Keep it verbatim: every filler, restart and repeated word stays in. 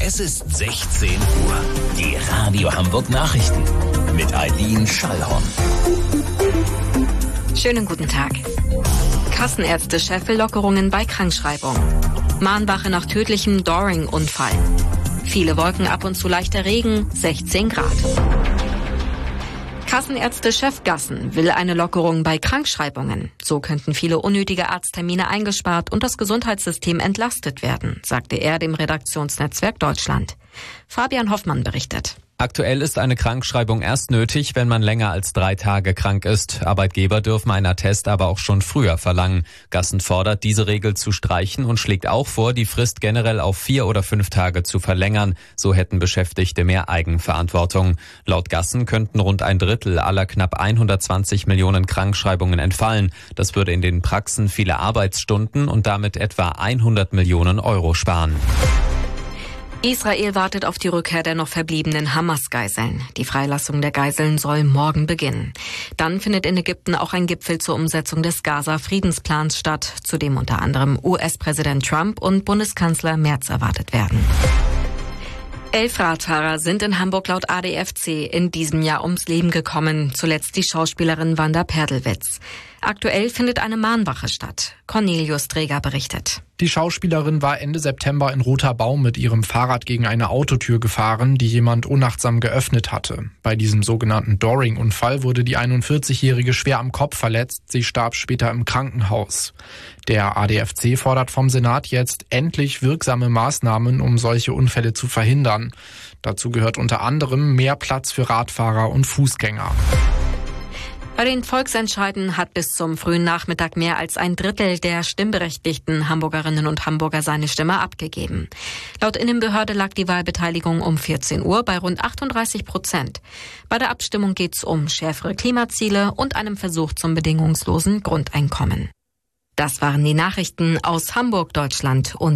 Es ist sechzehn Uhr. Die Radio Hamburg Nachrichten mit Eileen Schallhorn. Schönen guten Tag. Kassenärzte-Chef will Lockerungen bei Krankschreibung. Mahnwache nach tödlichem Doring-Unfall. Viele Wolken, ab und zu leichter Regen, sechzehn Grad. Kassenärzte-Chef Gassen will eine Lockerung bei Krankschreibungen. So könnten viele unnötige Arzttermine eingespart und das Gesundheitssystem entlastet werden, sagte er dem Redaktionsnetzwerk Deutschland. Fabian Hoffmann berichtet. Aktuell ist eine Krankschreibung erst nötig, wenn man länger als drei Tage krank ist. Arbeitgeber dürfen einen Attest aber auch schon früher verlangen. Gassen fordert, diese Regel zu streichen und schlägt auch vor, die Frist generell auf vier oder fünf Tage zu verlängern. So hätten Beschäftigte mehr Eigenverantwortung. Laut Gassen könnten rund ein Drittel aller knapp hundertzwanzig Millionen Krankschreibungen entfallen. Das würde in den Praxen viele Arbeitsstunden und damit etwa hundert Millionen Euro sparen. Israel wartet auf die Rückkehr der noch verbliebenen Hamas-Geiseln. Die Freilassung der Geiseln soll morgen beginnen. Dann findet in Ägypten auch ein Gipfel zur Umsetzung des Gaza-Friedensplans statt, zu dem unter anderem U S-Präsident Trump und Bundeskanzler Merz erwartet werden. Elf Radfahrer sind in Hamburg laut A D F C in diesem Jahr ums Leben gekommen, zuletzt die Schauspielerin Wanda Perdelwitz. Aktuell findet eine Mahnwache statt. Cornelius Träger berichtet. Die Schauspielerin war Ende September in Roter Baum mit ihrem Fahrrad gegen eine Autotür gefahren, die jemand unachtsam geöffnet hatte. Bei diesem sogenannten Doring-Unfall wurde die einundvierzigjährige schwer am Kopf verletzt. Sie starb später im Krankenhaus. Der A D F C fordert vom Senat jetzt endlich wirksame Maßnahmen, um solche Unfälle zu verhindern. Dazu gehört unter anderem mehr Platz für Radfahrer und Fußgänger. Bei den Volksentscheiden hat bis zum frühen Nachmittag mehr als ein Drittel der stimmberechtigten Hamburgerinnen und Hamburger seine Stimme abgegeben. Laut Innenbehörde lag die Wahlbeteiligung um vierzehn Uhr bei rund achtunddreißig Prozent. Bei der Abstimmung geht es um schärfere Klimaziele und einem Versuch zum bedingungslosen Grundeinkommen. Das waren die Nachrichten aus Hamburg, Deutschland und